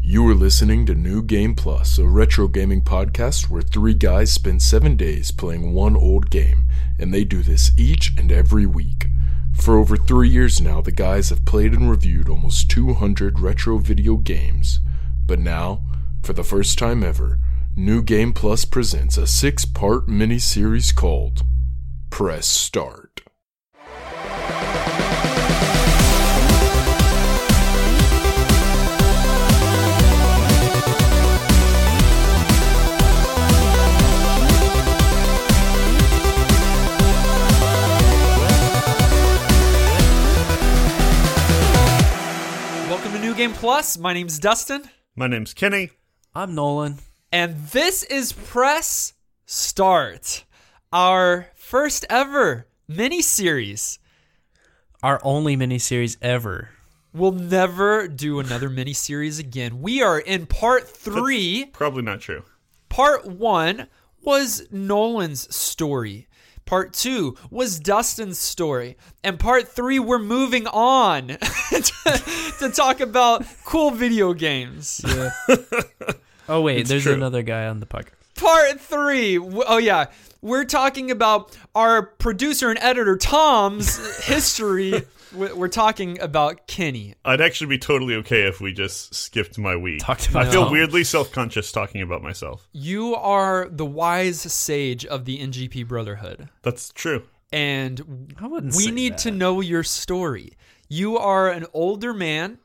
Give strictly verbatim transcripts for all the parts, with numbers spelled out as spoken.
You are listening to New Game Plus, a retro gaming podcast where three guys spend seven days playing one old game, and they do this each and every week. For over three years now, the guys have played and reviewed almost two hundred retro video games. But now, for the first time ever, New Game Plus presents a six-part mini-series called Press Start. New Game Plus. My name's Dustin. My name's Kenny. I'm Nolan. And this is Press Start, our first ever mini-series. Our only mini-series ever. We'll never do another mini-series again. We are in part three. That's probably not true. Part one was Nolan's story. Part two was Dustin's story. And part three, we're moving on to, to talk about cool video games. Yeah. Oh, wait, It's there's true. another guy on the podcast. Part three. Oh, yeah. We're talking about our producer and editor, Tom's history. We're talking about Kenny. I'd actually be totally okay if we just skipped my week. Talked about I feel Tom. weirdly self-conscious talking about myself. You are the wise sage of the N G P Brotherhood. That's true. And I wouldn't we say need that. to know your story. You are an older man.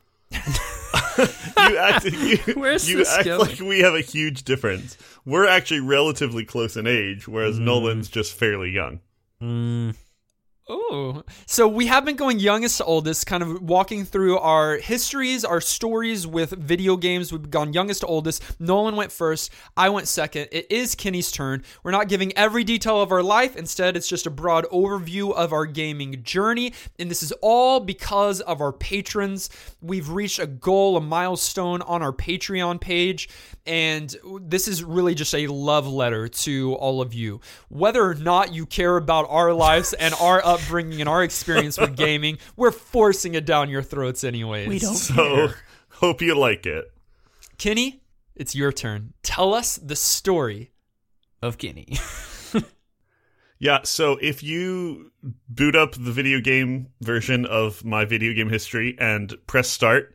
You act, you, Where's you this act going? like we have a huge difference. We're actually relatively close in age, whereas Mm. Nolan's just fairly young. Mm, Oh, so we have been going youngest to oldest, kind of walking through our histories, our stories with video games. We've gone youngest to oldest. Nolan went first. I went second. It is Kenny's turn. We're not giving every detail of our life. Instead, it's just a broad overview of our gaming journey. And this is all because of our patrons. We've reached a goal, a milestone on our Patreon page. And this is really just a love letter to all of you. Whether or not you care about our lives and our upbringing and our experience with gaming, we're forcing it down your throats anyways. we don't So, care. hope you like it. Kenny, it's your turn. Tell us the story. Of Kenny. Yeah, so if you boot up the video game version of my video game history and press start,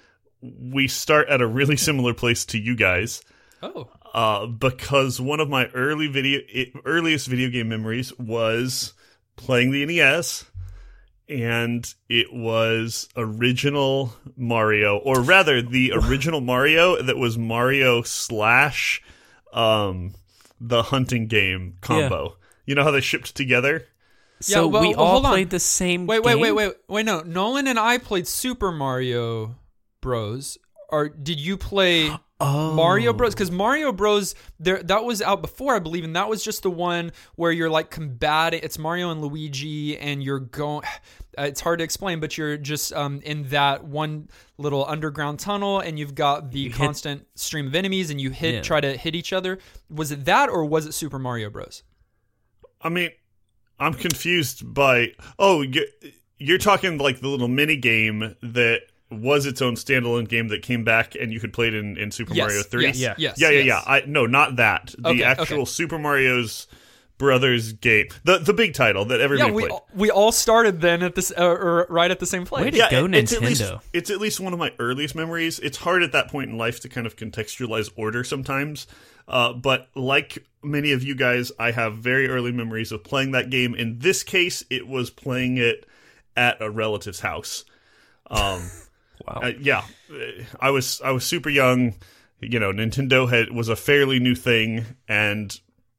we start at a really similar place to you guys. Oh. Uh, because one of my early video, it, earliest video game memories was playing the N E S, and it was original Mario, or rather, the original Mario that was Mario slash um, the hunting game combo. You know how they shipped together? So Yeah, well, we well, all hold on. played the same Wait, wait, game? wait, wait, wait, no. Nolan and I played Super Mario Bros. Or did you play Oh. Mario Bros? Because Mario Bros, there that was out before, I believe, and that was just the one where you're like combating. It's Mario and Luigi, and you're going. It's hard to explain, but you're just um, in that one little underground tunnel, and you've got the You hit- constant stream of enemies, and you hit Yeah. try to hit each other. Was it that, or was it Super Mario Bros? I mean, I'm confused by... Oh, you're, you're talking like the little mini game that was its own standalone game that came back and you could play it in, in Super Yes, Mario three? yes, Yeah. yes, yeah, yeah, yes. yeah. I, no, not that. The Okay, actual okay. Super Mario's Brothers game. The the big title that everybody Yeah, we played. we all started then at this, uh, or right at the same place. Way to Yeah, go, it- it's at, least, Nintendo. it's at least one of my earliest memories. It's hard at that point in life to kind of contextualize order sometimes. Uh, but like many of you guys, I have very early memories of playing that game. In this case, it was playing it at a relative's house. Um, Wow. uh, yeah, I was I was super young. You know, Nintendo had was a fairly new thing, and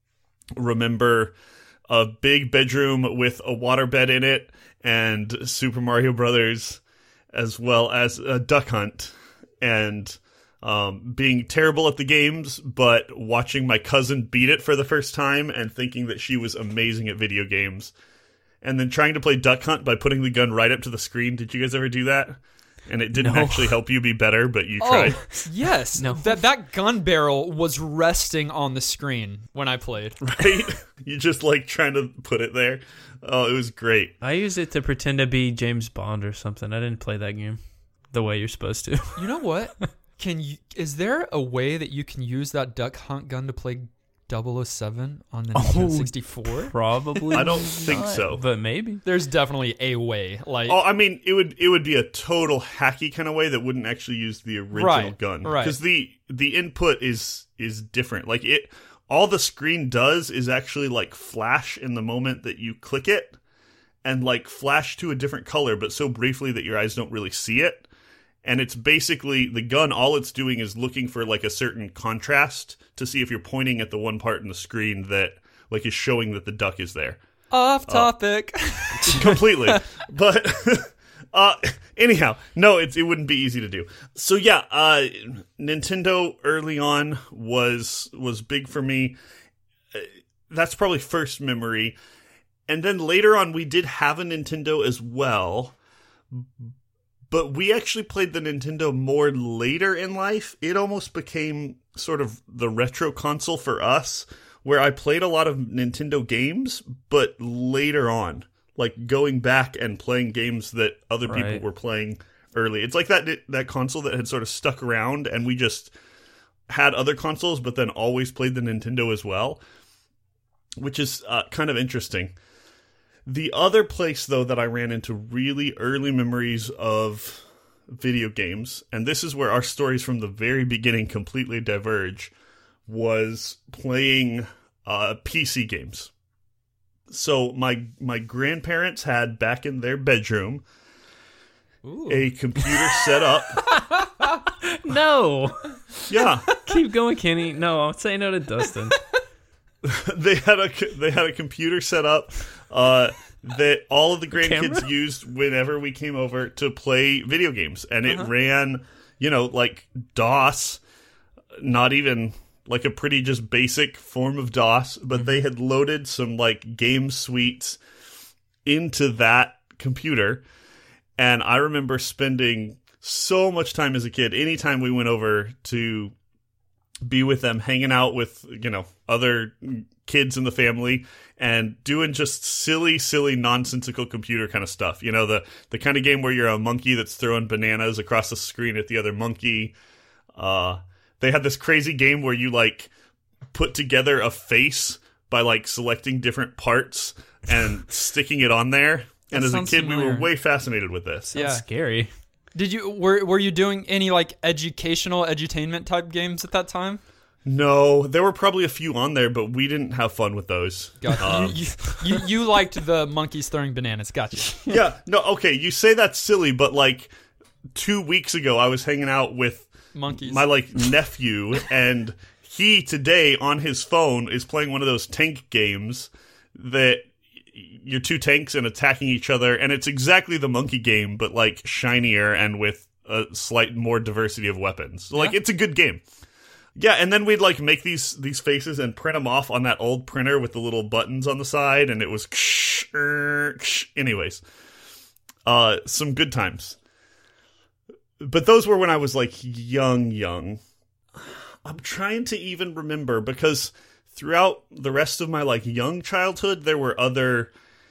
remember a big bedroom with a waterbed in it and Super Mario Brothers, as well as a Duck Hunt, and um, being terrible at the games, but watching my cousin beat it for the first time and thinking that she was amazing at video games, and then trying to play Duck Hunt by putting the gun right up to the screen. Did you guys ever do that? And it didn't No. actually help you be better, but you tried. Oh, yes. No. That that gun barrel was resting on the screen when I played. Right? You just like trying to put it there. Oh, it was great. I used it to pretend to be James Bond or something. I didn't play that game the way you're supposed to. You know what? Can you? Is there a way that you can use that Duck Hunt gun to play double oh seven on the Nintendo sixty-four? Probably. I don't think not, so. but maybe. There's definitely a way. Like, Oh, I mean, it would it would be a total hacky kind of way that wouldn't actually use the original Right, gun, right. because the the input is is different. Like it, all the screen does is actually like flash in the moment that you click it, and like flash to a different color, but so briefly that your eyes don't really see it. And it's basically the gun. All it's doing is looking for like a certain contrast to see if you're pointing at the one part in the screen that like is showing that the duck is there. off topic. Completely. But uh anyhow, no, it's it wouldn't be easy to do. So yeah, uh Nintendo early on was was big for me. Uh, That's probably first memory. And then later on we did have a Nintendo as well. But we actually played the Nintendo more later in life. It almost became sort of the retro console for us, where I played a lot of Nintendo games, but later on, like going back and playing games that other people Right. were playing early. It's like that that console that had sort of stuck around, and we just had other consoles, but then always played the Nintendo as well, which is uh, kind of interesting. The other place, though, that I ran into really early memories of video games, and this is where our stories from the very beginning completely diverge, was playing uh, P C games. So my my grandparents had, back in their bedroom, Ooh. a computer set up. No. Yeah, Keep going, Kenny. No, I'll say no to Dustin. they had a they had a computer set up uh, that all of the grandkids Camera? used whenever we came over to play video games, and it ran, you know, like DOS, not even like a pretty just basic form of DOS, but they had loaded some like game suites into that computer, and I remember spending so much time as a kid. Anytime we went over to be with them, hanging out with, you know, other kids in the family and doing just silly, silly, nonsensical computer kind of stuff. You know, the, the kind of game where you're a monkey that's throwing bananas across the screen at the other monkey. Uh, they had this crazy game where you, like, put together a face by, like, selecting different parts and sticking it on there. And That as a sounds kid, we familiar. were way fascinated with this. Sounds Yeah. scary. Did you were were you doing any like educational edutainment type games at that time? No, there were probably a few on there, but we didn't have fun with those. Gotcha. Um, you, you, you you liked the monkeys throwing bananas. Gotcha. yeah, no, okay, you say that's silly, but like two weeks ago, I was hanging out with Monkeys. my like nephew, and he today on his phone is playing one of those tank games that you're two tanks and attacking each other, and it's exactly the monkey game, but like shinier and with a slight more diversity of weapons. So, like, Yeah. it's a good game. Yeah, and then we'd like make these these faces and print them off on that old printer with the little buttons on the side, and it was anyways. Uh, some good times. But those were when I was like young, young. I'm trying to even remember, because throughout the rest of my like young childhood, there were other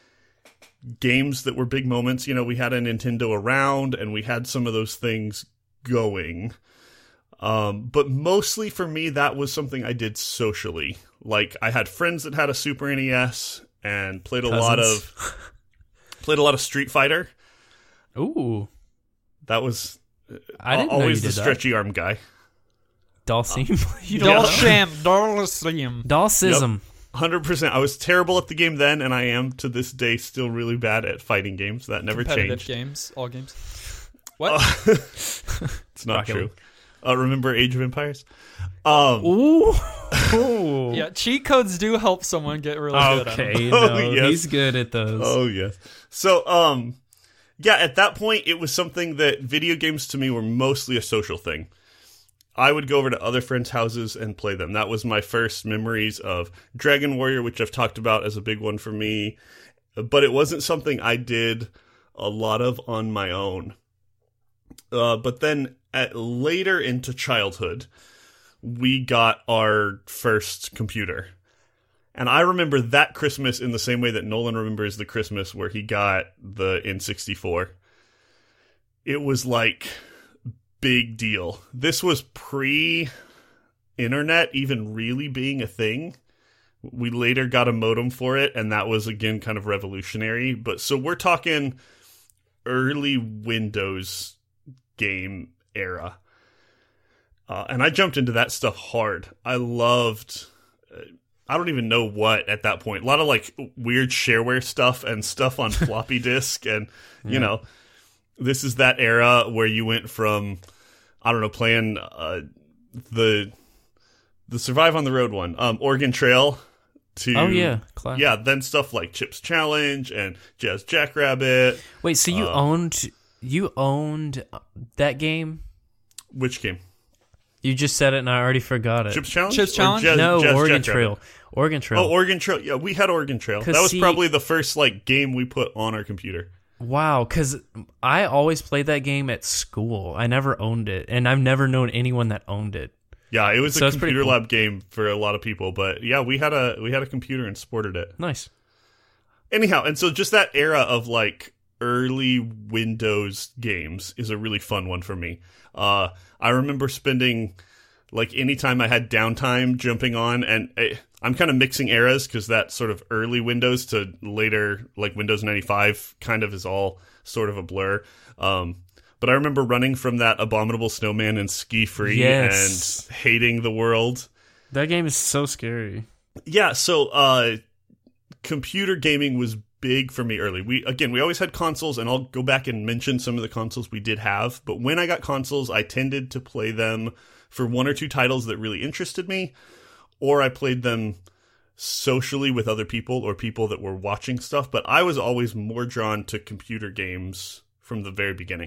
games that were big moments. You know, we had a Nintendo around, and we had some of those things going. Um, but mostly for me, that was something I did socially. Like, I had friends that had a Super N E S and played a lot Cousins. of played a lot of Street Fighter. Ooh. That was I didn't know always you the did that. stretchy arm guy. Dalsim. You don't know. Dalsham, Dalsham. Dalsism. one hundred percent. I was terrible at the game then, and I am to this day still really bad at fighting games. That never Competitive changed. games, all games. What? It's not Rocket true. League. Uh, remember Age of Empires? Um, Ooh. Ooh. Yeah, cheat codes do help someone get really good at them. Okay, Oh, no, yes. he's good at those. Oh, yes. So, um, yeah, at that point, it was something that video games to me were mostly a social thing. I would go over to other friends' houses and play them. That was my first memories of Dragon Warrior, which I've talked about as a big one for me. But it wasn't something I did a lot of on my own. Uh, but then at, later into childhood, we got our first computer. And I remember that Christmas in the same way that Nolan remembers the Christmas where he got the N sixty-four. It was like big deal. This was pre-internet even really being a thing. We later got a modem for it, and that was, again, kind of revolutionary. But so we're talking early Windows game era. Uh, and I jumped into that stuff hard. I loved... Uh, I don't even know what at that point. A lot of, like, weird shareware stuff and stuff on floppy disk. And, you Yeah. know, this is that era where you went from, I don't know, playing uh, the the Survive on the Road one, um, Oregon Trail, to... Oh, yeah. Classic. Yeah, then stuff like Chips Challenge and Jazz Jackrabbit. Wait, so you Uh, owned you owned that game? Which game? You just said it and I already forgot it. Chips Challenge? Chips Or Challenge? Jazz- no, Jazz Oregon Jackrabbit? Trail. Oregon Trail. Oh, Oregon Trail. Yeah, we had Oregon Trail. 'Cause That was see- probably the first like game we put on our computer. Wow, because I always played that game at school. I never owned it, and I've never known anyone that owned it. Yeah, it was So a it's pretty computer cool. lab game for a lot of people, but yeah, we had a we had a computer and sported it. Nice. Anyhow, and so just that era of like early Windows games is a really fun one for me. Uh, I remember spending like any time I had downtime jumping on, and I, I'm kind of mixing eras because that sort of early Windows to later like Windows ninety-five kind of is all sort of a blur. Um, but I remember running from that Abominable Snowman and Ski Free Yes. and hating the world. That game is so scary. Yeah, so uh, computer gaming was big for me early. We again, we always had consoles, and I'll go back and mention some of the consoles we did have. But when I got consoles, I tended to play them for one or two titles that really interested me, or I played them socially with other people or people that were watching stuff. But I was always more drawn to computer games from the very beginning,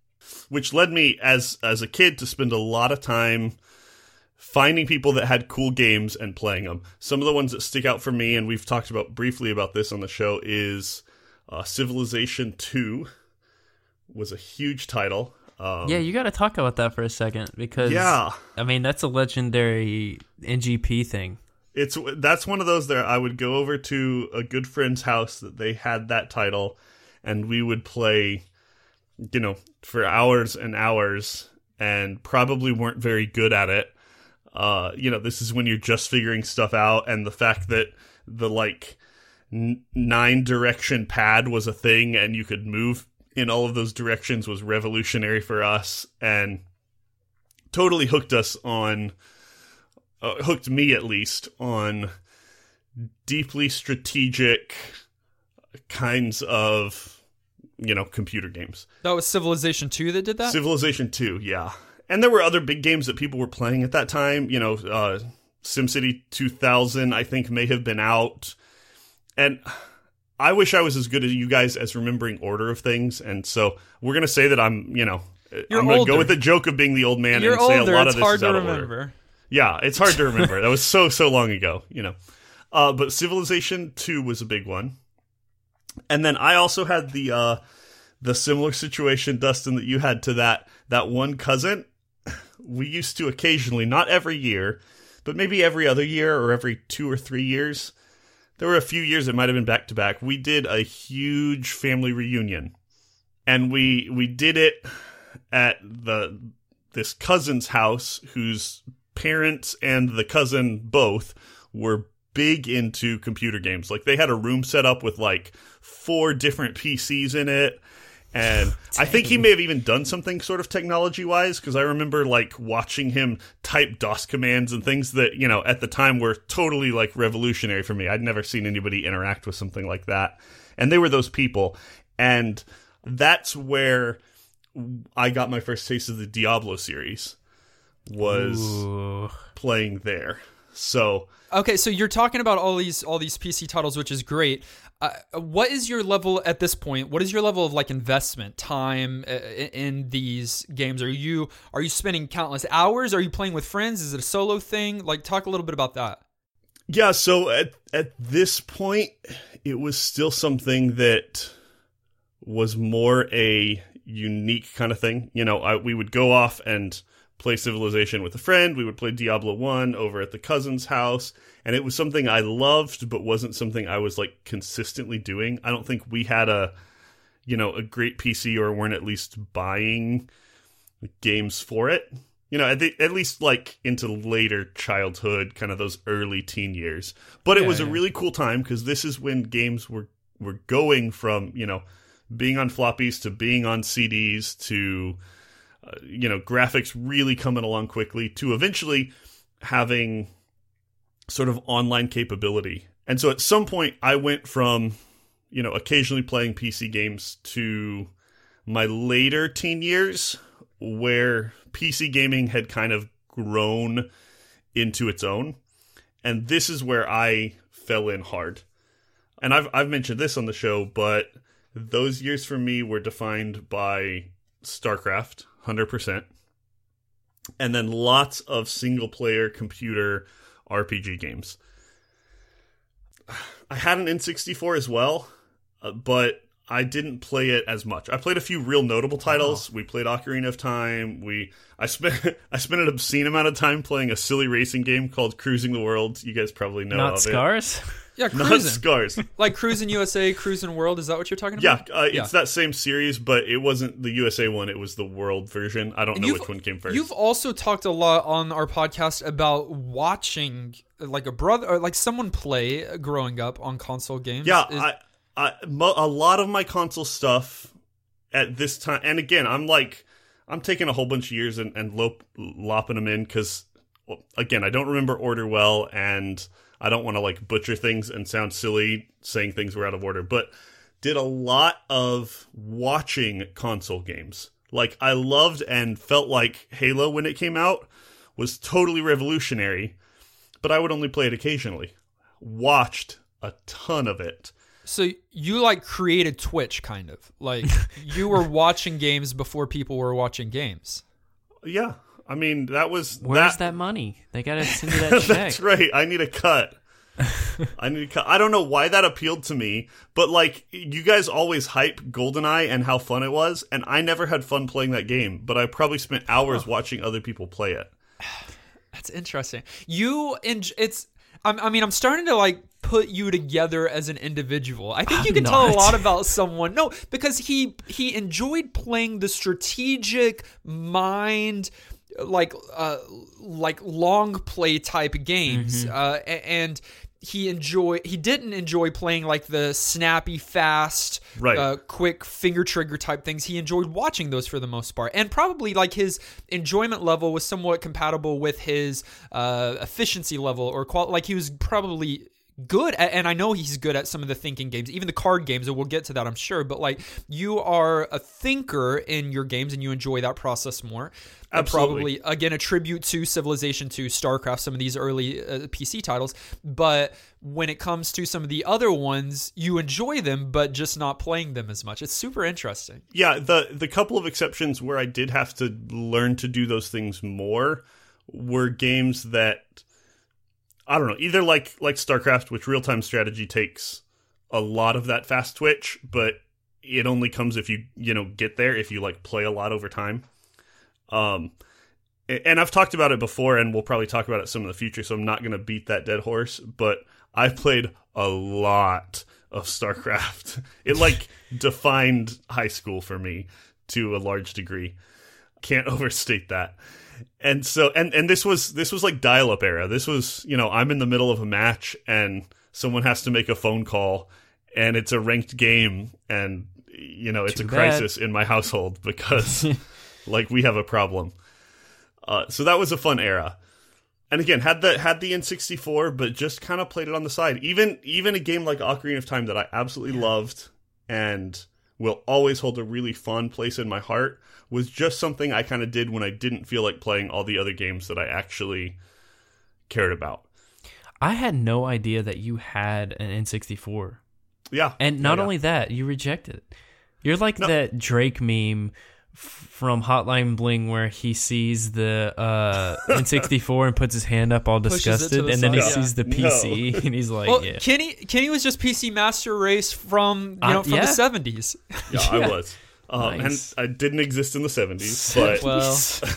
which led me as as a kid to spend a lot of time finding people that had cool games and playing them. Some of the ones that stick out for me, and we've talked about briefly about this on the show, is uh, Civilization two was a huge title. Um, Yeah, you got to talk about that for a second because yeah, I mean that's a legendary N G P thing. it's that's one of those that I would go over to a good friend's house that they had that title, and we would play, you know, for hours and hours, and probably weren't very good at it. Uh, you know, this is when you're just figuring stuff out, and the fact that the like n- nine direction pad was a thing, and you could move in all of those directions was revolutionary for us, and totally hooked us on, uh, hooked me at least on deeply strategic kinds of, you know, computer games. That was Civilization two that did that? Civilization two, yeah. And there were other big games that people were playing at that time. You know, uh, SimCity two thousand, I think, may have been out. And I wish I was as good as you guys as remembering order of things. And so we're going to say that I'm, you know, You're I'm going to older. go with the joke of being the old man You're and say older, a lot it's of this hard is to out of order. remember. Yeah, it's hard to remember. That was so, so long ago, you know. Uh, but Civilization two was a big one. And then I also had the uh, the similar situation, Dustin, that you had to that that one cousin. We used to occasionally, not every year, but maybe every other year or every two or three years. There were a few years it might have been back to back. We did a huge family reunion, and we we did it at the this cousin's house, whose parents and the cousin both were big into computer games. Like they had a room set up with like four different P Cs in it. And I think he may have even done something sort of technology-wise, because I remember, like, watching him type DOS commands and things that, you know, at the time were totally, like, revolutionary for me. I'd never seen anybody interact with something like that. And they were those people. And that's where I got my first taste of the Diablo series, was Ooh. playing there. So... Okay, so you're talking about all these all these P C titles, which is great. Uh, what is your level at this point? What is your level of like investment time uh, in these games? Are you are you spending countless hours? Are you playing with friends? Is it a solo thing? Like, talk a little bit about that. Yeah, so at at this point, it was still something that was more a unique kind of thing. You know, I, we would go off and play Civilization with a friend. We would play Diablo one over at the cousin's house. And it was something I loved, but wasn't something I was, like, consistently doing. I don't think we had a, you know, a great P C, or weren't at least buying games for it. You know, at, the, at least like into later childhood, kind of those early teen years. But it Yeah, was a yeah. really cool time because this is when games were, were going from, you know, being on floppies to being on C Ds to, uh, you know, graphics really coming along quickly to eventually having sort of online capability. And so at some point I went from, you know, occasionally playing P C games to my later teen years where P C gaming had kind of grown into its own. And this is where I fell in hard. And I've I've mentioned this on the show, but those years for me were defined by StarCraft, one hundred percent. And then lots of single-player computer R P G games. I had an N sixty-four as well, uh, but I didn't play it as much. I played a few real notable titles. We played Ocarina of Time. We I spent I spent an obscene amount of time playing a silly racing game called Cruising the World. You guys probably know Not of Scars? Yeah, it. Not cruising. Scars. Like Cruising U S A, Cruising World. Is that what you're talking Yeah, about? uh, it's that same series, but it wasn't the U S A one. It was the World version. I don't And know you've- which one came first. You've also talked a lot on our podcast about watching like a brother or like someone play growing up on console games. Yeah, Is- I, I, mo- a lot of my console stuff at this time, and again, I'm like, I'm taking a whole bunch of years and, and lop, lopping them in because, well, again, I don't remember order well, and I don't want to like butcher things and sound silly saying things were out of order, but did a lot of watching console games. Like, I loved and felt like Halo when it came out was totally revolutionary, but I would only play it occasionally. Watched a ton of it. So you like created Twitch, kind of like you were watching games before people were watching games. Yeah, I mean that was Where's that. that money? They gotta send you that check. That's right. I need a cut. I need a cut. I don't know why that appealed to me, but like you guys always hype GoldenEye and how fun it was, and I never had fun playing that game. But I probably spent hours watching other people play it. That's interesting. You and it's. I'm, I mean, I'm starting to like put you together as an individual. I think I'm you can tell a not. lot about someone. No, because he he enjoyed playing the strategic mind, like uh, like long play type games, Mm-hmm. uh, a- and he enjoy he didn't enjoy playing like the snappy, fast, Right. uh, quick finger trigger type things. He enjoyed watching those for the most part, and probably like his enjoyment level was somewhat compatible with his uh, efficiency level or qual- like he was probably good at, and I know he's good at some of the thinking games, even the card games, and we'll get to that, I'm sure. But like you are a thinker in your games, and you enjoy that process more. And Absolutely. probably again a tribute to Civilization two, StarCraft, some of these early uh, P C titles. But when it comes to some of the other ones, you enjoy them, but just not playing them as much. It's super interesting. Yeah, the the couple of exceptions where I did have to learn to do those things more were games that I don't know, either like like StarCraft, which real-time strategy takes a lot of that fast twitch, but it only comes if you, you know, get there, if you like play a lot over time. Um and I've talked about it before, and we'll probably talk about it some in the future, so I'm not going to beat that dead horse, but I played a lot of StarCraft. It like defined high school for me to a large degree. Can't overstate that. And so and and this was this was like dial-up era. This was, you know, I'm in the middle of a match and someone has to make a phone call and it's a ranked game, and you know, it's Too a bad. crisis in my household because like we have a problem. Uh, so that was a fun era. And again, had the had the N sixty-four, but just kind of played it on the side. Even even a game like Ocarina of Time that I absolutely loved and will always hold a really fun place in my heart was just something I kind of did when I didn't feel like playing all the other games that I actually cared about. I had no idea that you had an N sixty-four. Yeah. And not Yeah, yeah. only that, you rejected it. You're like No. that Drake meme f- from Hotline Bling where he sees the uh, N sixty-four and puts his hand up all Pushes it to disgusted, the and then he side. sees the P C and he's like, Well, yeah. Kenny Kenny was just P C Master Race from you Uh, know from yeah. the seventies. Yeah, I was. Um, Nice. And I didn't exist in the seventies, but Well,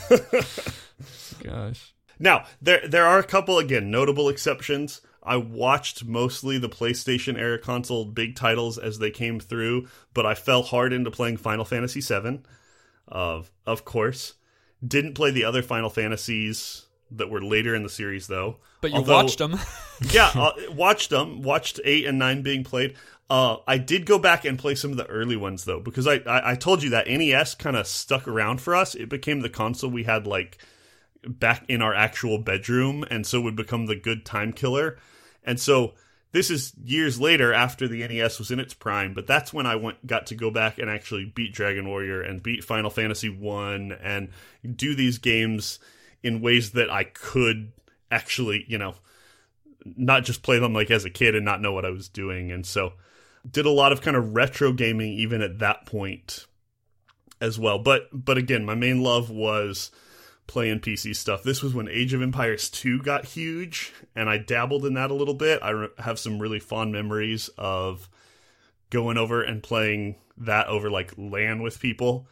Gosh. now there there are a couple again notable exceptions. I watched mostly the PlayStation era console big titles as they came through, but I fell hard into playing Final Fantasy seven, of of course. Didn't play the other Final Fantasies that were later in the series, though. But you Although, watched them. yeah, uh, watched them. Watched eight and nine being played. Uh, I did go back and play some of the early ones, though, because I, I, I told you that N E S kind of stuck around for us. It became the console we had, like, back in our actual bedroom, and so would become the good time killer. And so this is years later after the N E S was in its prime, but that's when I went got to go back and actually beat Dragon Warrior and beat Final Fantasy one and do these games in ways that I could actually, you know, not just play them like as a kid and not know what I was doing. And so did a lot of kind of retro gaming even at that point as well. But but again, my main love was playing P C stuff. This was when Age of Empires two got huge, and I dabbled in that a little bit. I re- have some really fond memories of going over and playing that over like LAN with people.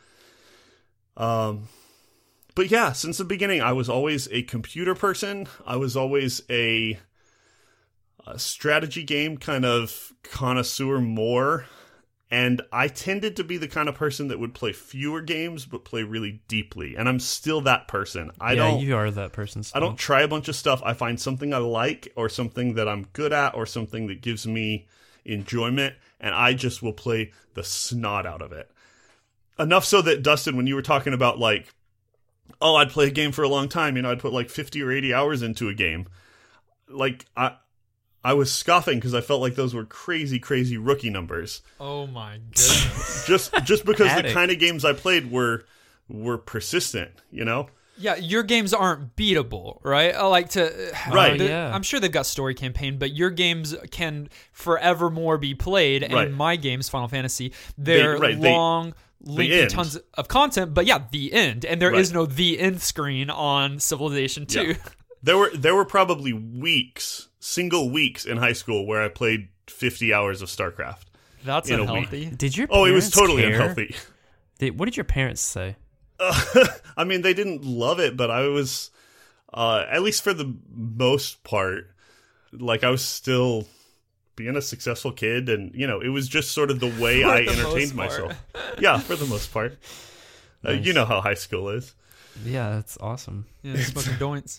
Um, but yeah, since the beginning, I was always a computer person. I was always a, a strategy game kind of connoisseur more. And I tended to be the kind of person that would play fewer games, but play really deeply. And I'm still that person. I yeah, don't, you are that person still. I don't try a bunch of stuff. I find something I like or something that I'm good at or something that gives me enjoyment, and I just will play the snot out of it. Enough so that, Dustin, when you were talking about, like, oh, I'd play a game for a long time, you know, I'd put like fifty or eighty hours into a game. Like, I... I was scoffing because I felt like those were crazy, crazy rookie numbers. Oh my goodness! just, just because the kind of games I played were were persistent, you know. Yeah, your games aren't beatable, right? I like to, right? The, yeah. I'm sure they've got story campaign, but your games can forevermore be played. And right. my games, Final Fantasy, they're they, right, long. They, linking tons of content, but yeah, the end, and there right. is no the end screen on Civilization two. Yeah. There were there were probably weeks, single weeks in high school where I played fifty hours of StarCraft. That's in unhealthy. A week. Did your oh, parents it was totally care? unhealthy. Did, what did your parents say? Uh, I mean, they didn't love it, but I was, uh, at least for the most part, like I was still being a successful kid, and you know, it was just sort of the way For I the entertained most part. myself. Yeah, for the most part. Uh, Nice. you know how high school is. Yeah, that's awesome. Yeah, smoking joints.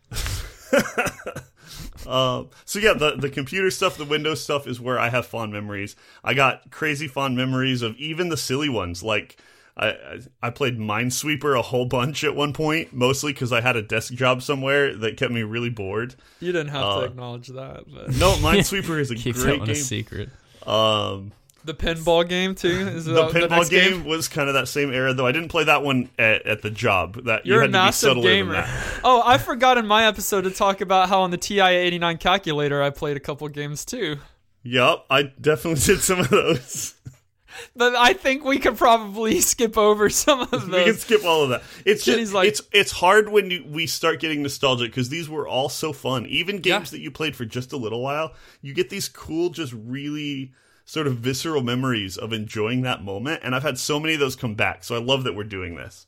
um, so yeah, the the computer stuff, the Windows stuff is where I have fond memories. I got crazy fond memories of even the silly ones. Like I I played Minesweeper a whole bunch at one point, mostly because I had a desk job somewhere that kept me really bored. You didn't have Uh, to acknowledge that. But. No, Minesweeper is a Keep that great one game. a secret. Um, The pinball game too. Is the that pinball next game, was kind of that same era, though I didn't play that one at, at the job. That You're you a had to be massive subtler gamer. than that. Oh, I forgot in my episode to talk about how on the T I eighty-nine calculator I played a couple games too. Yep, I definitely did some of those. But I think we could probably skip over some of We can those. skip all of that. It's Jenny's just, like- it's it's hard when you, we start getting nostalgic because these were all so fun. Even games Yeah. that you played for just a little while, you get these cool, just really sort of visceral memories of enjoying that moment. And I've had so many of those come back, so I love that we're doing this.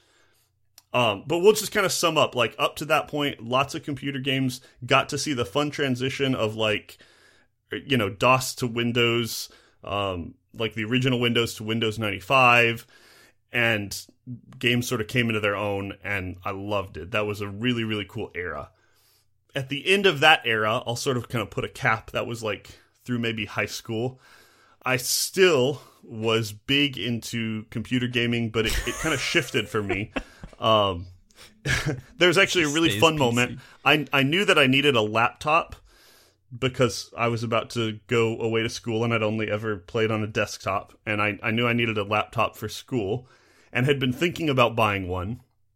Um, but we'll just kind of sum up. Like up to that point, lots of computer games. Got to see the fun transition of like, you know, DOS to Windows. Um, like the original Windows to Windows ninety-five, and games sort of came into their own, and I loved it. That was a really, really cool era. At the end of that era, I'll sort of kind of put a cap. That was like through maybe high school. I still was big into computer gaming, but it, it kind of shifted for me. Um, there was actually a really Stays fun P C. moment. I I knew that I needed a laptop because I was about to go away to school and I'd only ever played on a desktop, and I, I knew I needed a laptop for school and had been thinking about buying one,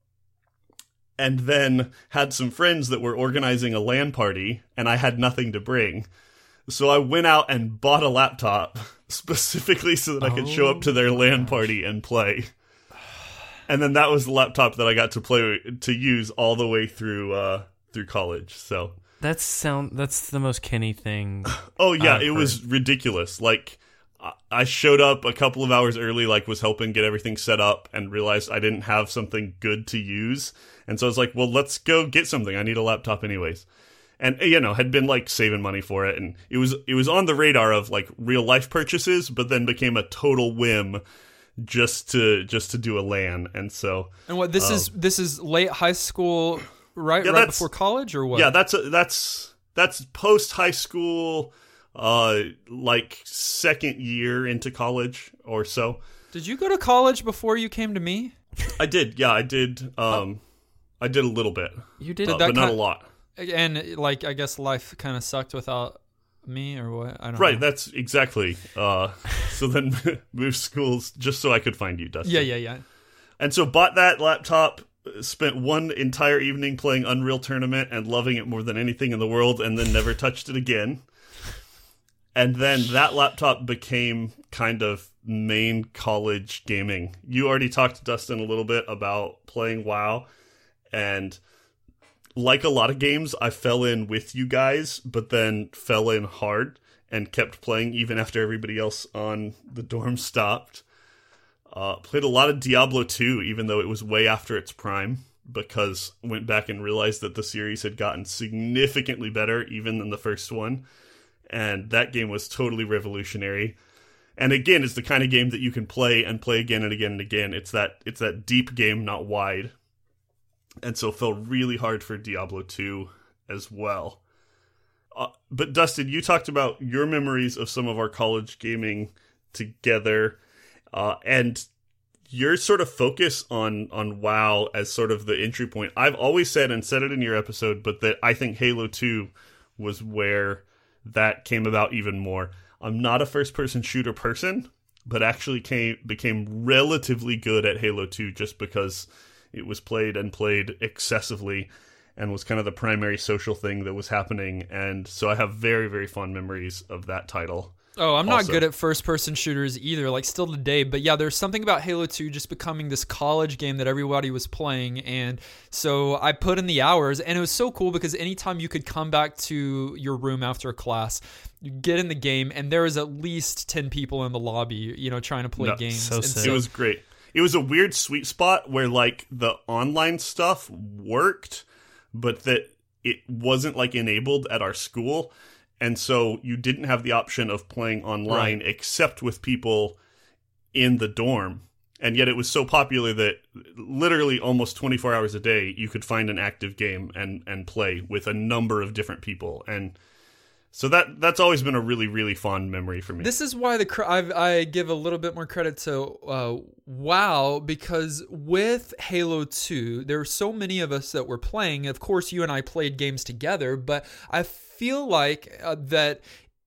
and then had some friends that were organizing a LAN party and I had nothing to bring. So I went out and bought a laptop specifically so that I could show up to their LAN party and play. And then that was the laptop that I got to play to use all the way through uh, through college. So That's sound. That's the most Kenny thing. Oh yeah, I've it heard. was ridiculous. Like I- I showed up a couple of hours early, like was helping get everything set up, and realized I didn't have something good to use. And so I was like, well, let's go get something. I need a laptop anyways. And you know, had been like saving money for it, and it was it was on the radar of like real life purchases, but then became a total whim just to just to do a LAN. And so And what this um, is this is late high school, right? Yeah, right that's- before college, or what? yeah, that's a, that's that's post high school, uh, like second year into college or so. Did you go to college before you came to me? I did, yeah, I did. Um, I did a little bit, You did. uh, that but not a kind- lot. And like, I guess life kind of sucked without me, or what? I don't Right, know. that's exactly. Uh, so then moved schools just so I could find you, Dustin. Yeah, yeah, yeah. And so bought that laptop, spent one entire evening playing Unreal Tournament and loving it more than anything in the world, and then never touched it again. And then that laptop became kind of main college gaming. You already talked to Dustin a little bit about playing WoW, and like a lot of games, I fell in with you guys, but then fell in hard and kept playing even after everybody else on the dorm stopped. Uh, played a lot of Diablo two, even though it was way after its prime, because went back and realized that the series had gotten significantly better even than the first one. And that game was totally revolutionary. And again, it's the kind of game that you can play and play again and again and again. It's that it's that deep game, not wide. And so fell really hard for Diablo two as well. Uh, but Dustin, you talked about your memories of some of our college gaming together, uh, and your sort of focus on on WoW as sort of the entry point. I've always said, and said it in your episode, but that I think Halo two was where that came about even more. I'm not a first-person shooter person, but actually came became relatively good at Halo two just because it was played and played excessively and was kind of the primary social thing that was happening. And so I have very, very fond memories of that title. Oh, I'm not Also- good at first-person shooters either, like still today. But yeah, there's something about Halo two just becoming this college game that everybody was playing. And so I put in the hours, and it was so cool because anytime you could come back to your room after a class, you get in the game, and there was at least ten people in the lobby, you know, trying to play No, games. so And sick. It was great. It was a weird sweet spot where like the online stuff worked, but that it wasn't like enabled at our school. And so you didn't have the option of playing online Right. except with people in the dorm. And yet it was so popular that literally almost twenty-four hours a day, you could find an active game and, and play with a number of different people. And so that that's always been a really, really fond memory for me. This is why the cr- I've, I give a little bit more credit to uh, WoW, because with Halo two, there were so many of us that were playing. Of course, you and I played games together, but I feel like uh, that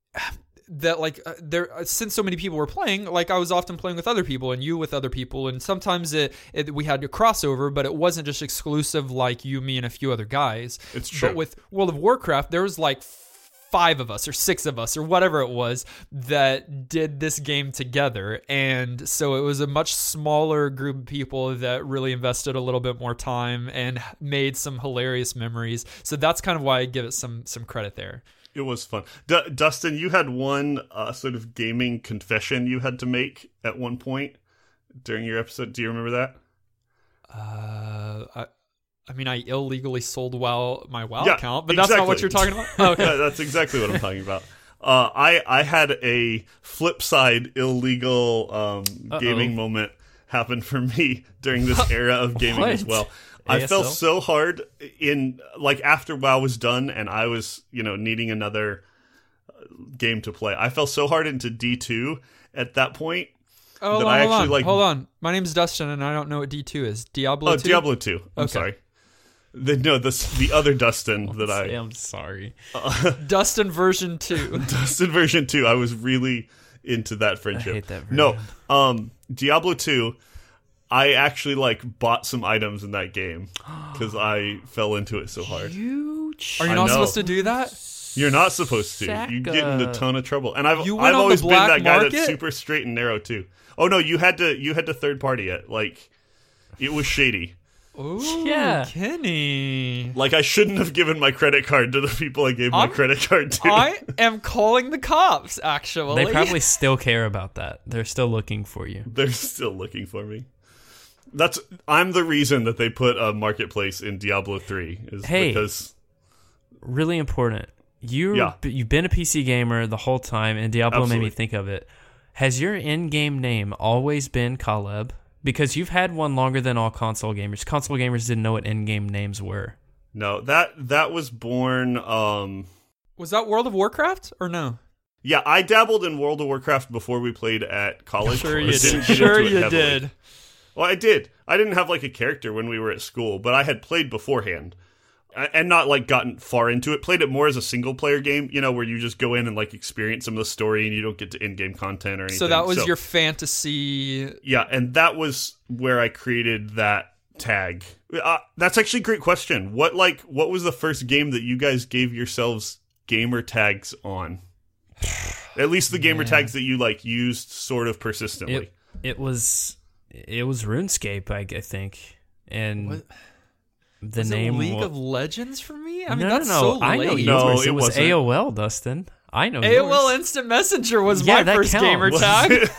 that like uh, there uh, since so many people were playing, like I was often playing with other people and you with other people, and sometimes it, it we had a crossover, but it wasn't just exclusive like you, me, and a few other guys. It's true. But with World of Warcraft, there was like five of us or six of us or whatever it was that did this game together, and so it was a much smaller group of people that really invested a little bit more time and made some hilarious memories. So that's kind of why I give it some some credit there. It was fun. D- Dustin, you had one uh, sort of gaming confession you had to make at one point during your episode. Do you remember that? Uh, I, I mean, I illegally sold WoW my WoW Yeah, account, but that's not what you're exactly. talking about. Oh, okay. Yeah, that's exactly what I'm talking about. Uh, I I had a flip side illegal um, gaming moment happen for me during this era of gaming as What? well. I A S fell L? so hard in like after WoW was done and I was, you know, needing another uh, game to play. I fell so hard into D two at that point. Oh, hold that on, I hold actually, on, like- hold on. My name's Dustin, and I don't know what D two is. Diablo Oh, two? Diablo two. I'm Okay. sorry. The, no, the the other Dustin that I I'm sorry. Dustin version two. Dustin version two. I was really into that friendship. I hate that No, version. um, Diablo two. I actually like bought some items in that game because I fell into it so hard. You Are you I not know. supposed to do that? You're not supposed to. You get in a Saka. ton of trouble. And I've You went I've on the always been black that guy market? that's super straight and narrow too. Oh no, you had to you had to third party it. Like it was shady. Ooh, Yeah. Kenny. Like I shouldn't have given my credit card to the people I gave my I'm- credit card to. I am calling the cops, actually. They probably still care about that. They're still looking for you. They're still looking for me. That's I'm the reason that they put a marketplace in Diablo three is Hey. because Really important. You Yeah. you've been a P C gamer the whole time, and Diablo made me Absolutely. think of it. Has your in-game name always been Caleb? Because you've had one longer than all console gamers. Console gamers didn't know what in-game names were. No, that that was born. Um, Was that World of Warcraft or no? yeah, I dabbled in World of Warcraft before we played at college. Sure I you didn't did. get Sure into it you heavily. did. Well, I did. I didn't have like a character when we were at school, but I had played beforehand. And not like gotten far into it. Played it more as a single player game, you know, where you just go in and like experience some of the story and you don't get to in-game content or anything. So that was your fantasy. Yeah, and that was where I created that tag. Uh, that's actually a great question. What like what was the first game that you guys gave yourselves gamer tags on? At least the gamer Yeah. tags that you like used sort of persistently. It, it was it was RuneScape, I, I think, and What? the Was name it League wa- of Legends for me? I mean, no, that's no, so no. I know late. No, yours. it It was wasn't. A O L, Dustin. I know A O L yours. Instant Messenger was Yeah, my that first gamer counts. tag.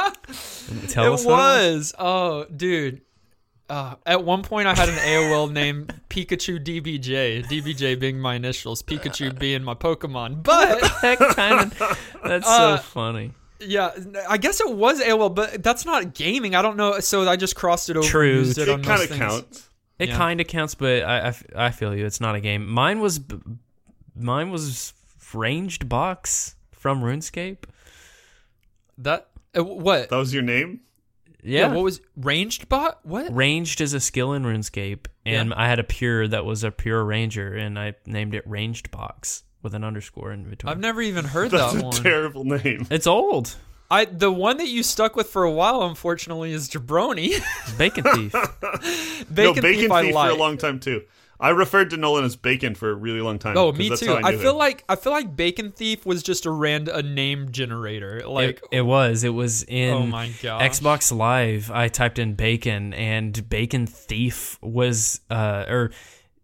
Tell It us what was. Oh, dude. Uh, at one point, I had an A O L name Pikachu D B J. D B J being my initials, Pikachu being my Pokemon. But That kind of that's Uh, so funny. yeah, I guess it was A O L, but that's not gaming. I don't know. So I just crossed it over. True. And used it, It on kind most of things. counts. It Yeah. kind of counts, but I, I f- I feel you. It's not a game. Mine was b- mine was ranged box from RuneScape. That uh, what? That was your name? yeah. Yeah. What was ranged bot? What? Ranged is a skill in RuneScape, and Yeah. I had a pure that was a pure ranger, and I named it Ranged Box with an underscore in between. I've never even heard That's that a one. terrible name. It's old. I the one that you stuck with for a while, unfortunately, is Jabroni. Bacon Thief. Bacon, no, Bacon Thief, I Thief like. for a long time too. I referred to Nolan as Bacon for a really long time. Oh, 'cause me that's too. how I, I, knew feel him. like I feel like Bacon Thief was just a rand a name generator. Like, it, it was. It was in oh my god, Xbox Live. I typed in bacon, and Bacon Thief was uh or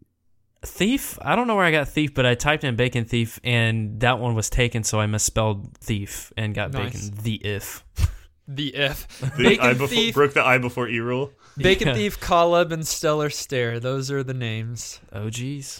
Thief. I don't know where I got Thief, but I typed in Bacon Thief, and that one was taken, so I misspelled Thief and got Nice. Bacon the if. the if The Bacon I before, Thief, broke the I before E rule. Bacon Yeah. Thief, Caleb, and Stellar Stare. Those are the names. Oh geez.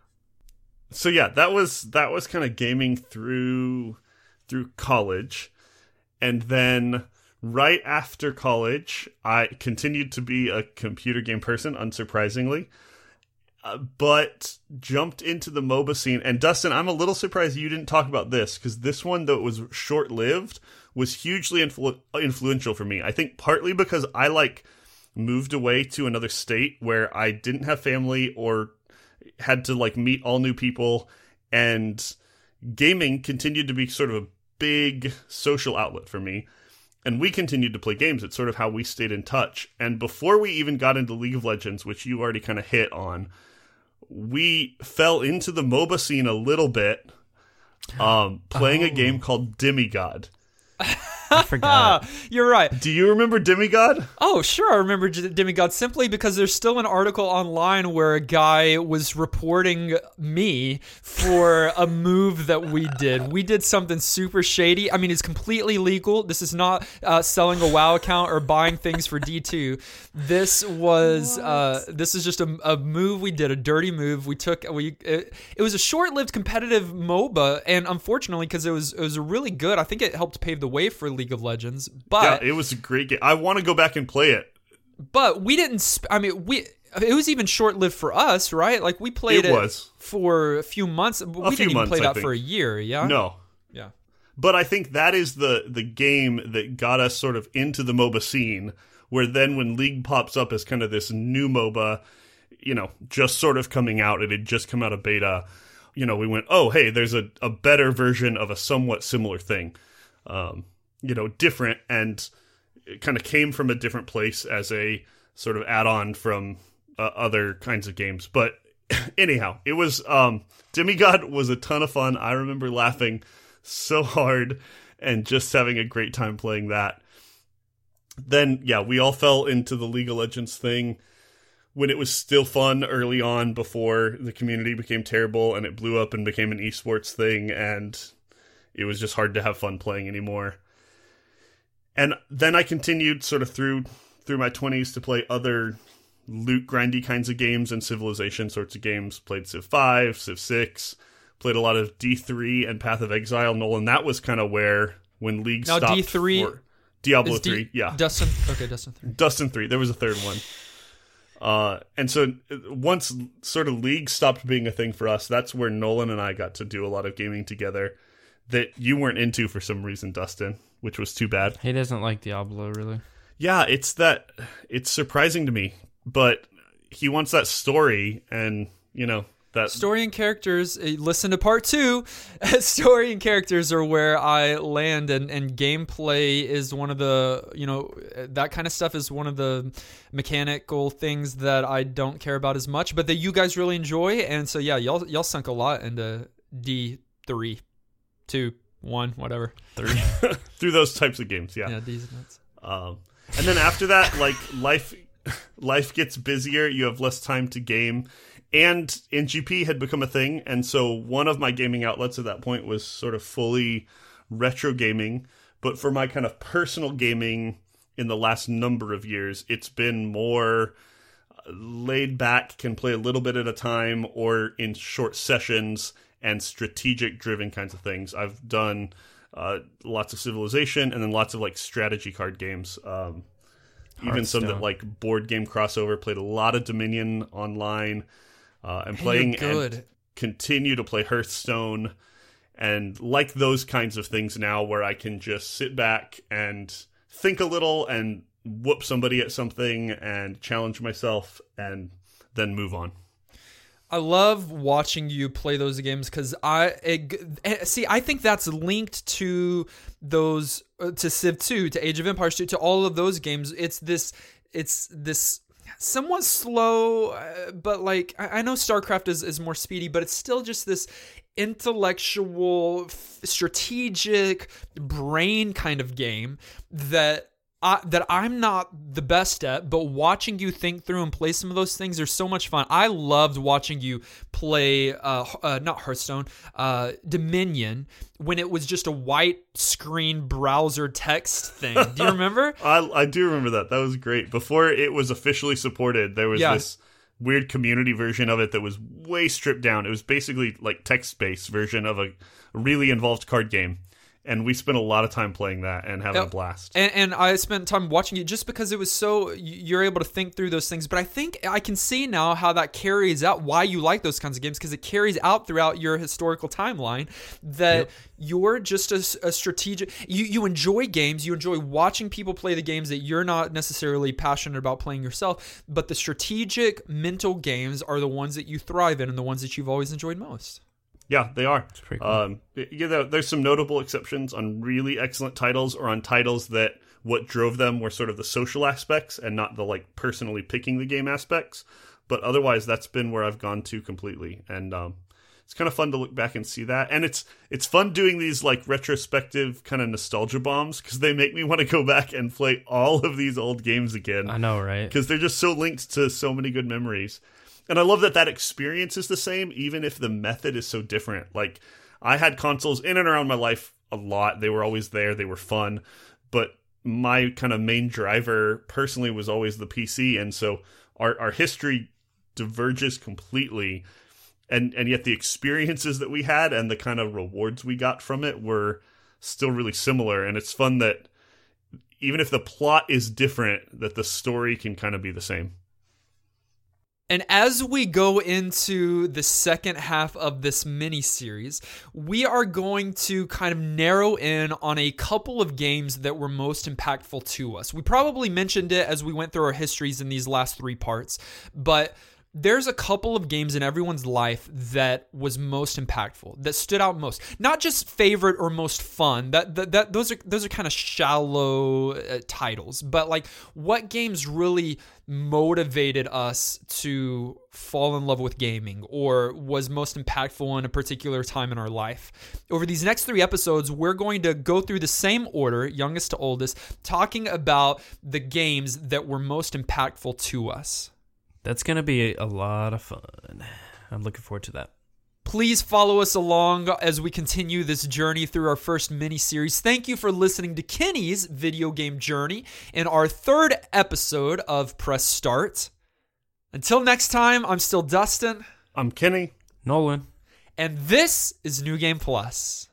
So yeah, that was that was kind of gaming through through college, and then right after college, I continued to be a computer game person, unsurprisingly, uh, but jumped into the MOBA scene. And Dustin, I'm a little surprised you didn't talk about this, because this one, though it was short lived, was hugely influ- influential for me. I think partly because I like moved away to another state where I didn't have family or had to like meet all new people, and gaming continued to be sort of a big social outlet for me, and we continued to play games. It's sort of how we stayed in touch. And before we even got into League of Legends, which you already kind of hit on, we fell into the MOBA scene a little bit, um, playing Oh. a game called Demigod. I forgot. Ah, you're right. Do you remember Demigod? Oh, sure. I remember J- Demigod simply because there's still an article online where a guy was reporting me for a move that we did. We did something super shady. I mean, it's completely legal. This is not uh, selling a WoW account or buying things for D two. This was uh, this is just a, a move we did, a dirty move. We took we it, it was a short-lived competitive MOBA, and unfortunately, because it was it was really good, I think it helped pave the way for League of Legends. But Yeah, it was a great game. I want to go back and play it. but we didn't. Sp- I mean, we. It was even short-lived for us, right? Like we played It it, was. for a few months. But we few didn't even months, play I that think. for a year. Yeah. No. Yeah. But I think that is the the game that got us sort of into the MOBA scene, where then when League pops up as kind of this new MOBA, you know, just sort of coming out, it had just come out of beta, you know, we went, oh, hey, there's a, a better version of a somewhat similar thing, um, you know, different, and it kind of came from a different place as a sort of add-on from uh, other kinds of games. But anyhow, it was, um, Demigod was a ton of fun. I remember laughing so hard and just having a great time playing that. Then, yeah, we all fell into the League of Legends thing when it was still fun early on, before the community became terrible and it blew up and became an esports thing, and it was just hard to have fun playing anymore. And then I continued sort of through through my twenties to play other loot grindy kinds of games and Civilization sorts of games. Played Civ five, Civ six, played a lot of D three and Path of Exile. Nolan, that was kind of where when League Now, stopped D three for Diablo is D- three. Yeah, Dustin. Okay, Dustin three. Dustin three. There was a third one. Uh, and so once sort of League stopped being a thing for us, that's where Nolan and I got to do a lot of gaming together that you weren't into for some reason, Dustin, which was too bad. He doesn't like Diablo, really. Yeah, it's that, it's surprising to me, but he wants that story and, you know, that Story and characters, uh, listen to part two. Story and characters are where I land, and, and gameplay is one of the, you know, that kind of stuff is one of the mechanical things that I don't care about as much, but that you guys really enjoy. And so, yeah, y'all y'all sunk a lot into D three, two, one, whatever. Three. through those types of games, yeah. Yeah, D's nuts. Um, and then after that, like, life life gets busier, you have less time to game. And N G P had become a thing, and so one of my gaming outlets at that point was sort of fully retro gaming. But for my kind of personal gaming in the last number of years, it's been more laid back, can play a little bit at a time, or in short sessions and strategic-driven kinds of things. I've done uh, lots of Civilization, and then lots of like strategy card games. Um, even some that like board game crossover. Played a lot of Dominion online. Uh, I'm Hey, playing you're good. and continue to play Hearthstone, and like those kinds of things now where I can just sit back and think a little and whoop somebody at something and challenge myself and then move on. I love watching you play those games because I it, see. I think that's linked to those uh, to Civ two, to Age of Empires two, to all of those games. It's this. It's this. Somewhat slow, uh, but like I, I know StarCraft is, is more speedy, but it's still just this intellectual, f- strategic brain kind of game that I, that I'm not the best at, but watching you think through and play some of those things are so much fun. I loved watching you play, uh, uh, not Hearthstone, uh, Dominion, when it was just a white screen browser text thing. Do you remember? I, I do remember that. That was great. Before it was officially supported, there was Yeah. this weird community version of it that was way stripped down. It was basically like text-based version of a really involved card game. And we spent a lot of time playing that and having Yep. a blast. And, and I spent time watching it just because it was so, you're able to think through those things. But I think I can see now how that carries out, why you like those kinds of games, because it carries out throughout your historical timeline that Yep. you're just a, a strategic, you, you enjoy games, you enjoy watching people play the games that you're not necessarily passionate about playing yourself, but the strategic mental games are the ones that you thrive in and the ones that you've always enjoyed most. Yeah, they are. It's pretty cool. Um, you know, there's some notable exceptions on really excellent titles or on titles that what drove them were sort of the social aspects and not the like personally picking the game aspects. But otherwise, that's been where I've gone to completely. And um, it's kind of fun to look back and see that. And it's it's fun doing these like retrospective kind of nostalgia bombs because they make me want to go back and play all of these old games again. I know, right? Because they're just so linked to so many good memories. And I love that that experience is the same, even if the method is so different. Like, I had consoles in and around my life a lot. They were always there. They were fun. But my kind of main driver personally was always the P C. And so our, our history diverges completely. And, and yet the experiences that we had and the kind of rewards we got from it were still really similar. And it's fun that even if the plot is different, that the story can kind of be the same. And as we go into the second half of this mini series, we are going to kind of narrow in on a couple of games that were most impactful to us. We probably mentioned it as we went through our histories in these last three parts, but there's a couple of games in everyone's life that was most impactful, that stood out most. Not just favorite or most fun. That that, that those are those are kind of shallow uh, titles, but like what games really motivated us to fall in love with gaming or was most impactful in a particular time in our life. Over these next three episodes, we're going to go through the same order, youngest to oldest, talking about the games that were most impactful to us. That's going to be a lot of fun. I'm looking forward to that. Please follow us along as we continue this journey through our first mini-series. Thank you for listening to Kenny's video game journey in our third episode of Press Start. Until next time, I'm still Dustin. I'm Kenny. Nolan. And this is New Game Plus.